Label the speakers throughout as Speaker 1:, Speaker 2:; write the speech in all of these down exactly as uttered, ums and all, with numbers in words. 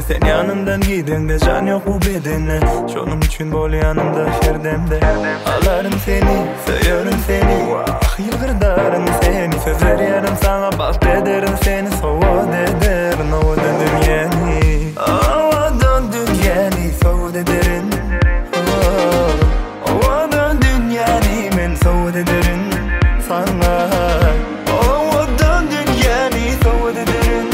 Speaker 1: Sen yanımdan gidende can yok bu bedene. Şonun için bol yanımda her demde. Alarım seni, söylerim seni. Ah yılgırdarım seni. Söz veriyorum sana, bak ederim seni. Soğud ederim o da dünyani. O da dünyani soğud ederim. O da dünyani men soğud ederim sana. O da dünyani soğud ederim.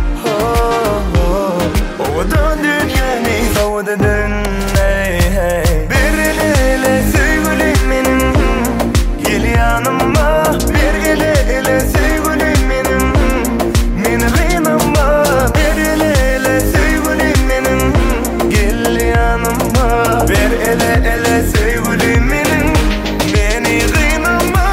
Speaker 1: O da dünyani soğud ederim. Bir ele sevgilim benim, gel yanıma. Bir ele sevgilim benim, beni kıynama. Bir ele sevgilim benim, gel yanıma. Bir ele sevgilim benim, beni kıynama.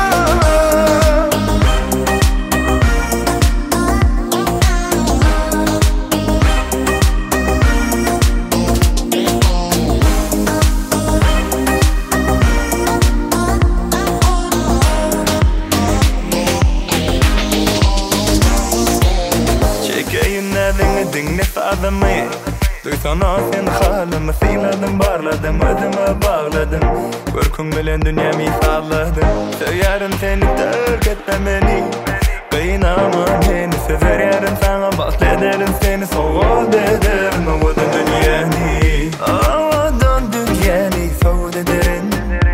Speaker 1: Çekeyinlerimi dinle fazlamı. Duysana sen halımı, sıyladım barladım, ödüme bağladım. Görkün bilen dünyamı salladım. Söylerim seni terk etme beni, kıynama beni. Söz veririm sana, bahsederim seni. Soğud ederim o da dünyani. O da dünyani soğud ederim.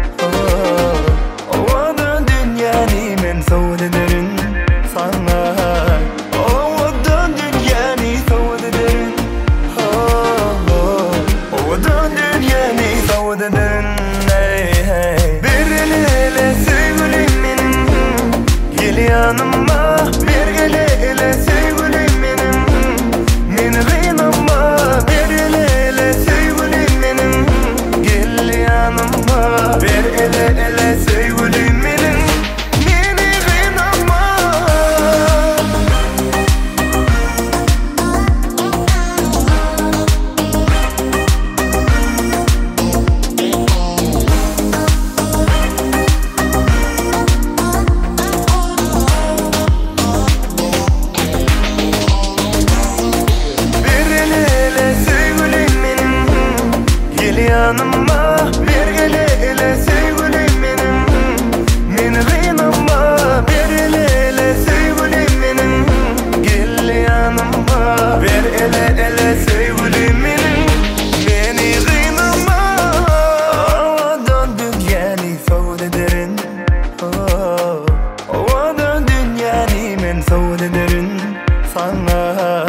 Speaker 1: O da dünyani men soğud ederim sana. O da dünyani soğud ederim. O da dünyani soğud ederim. Bir ele sevgilim benim, gel yanıma. Bir ele sevgilim benim, beni kıynama. Bir ele sevgilim benim, gel yanıma. Bir ele sevgilim benim, beni kıynama. Yanıma bir ele sevgilim benim, beni kıynama. Bir ele sevgilim benim, gel yanıma. Bir ele sevgilim benim, beni kıynama. O da dünyani soğud ederim. O da dünyani men soğud ederim sana.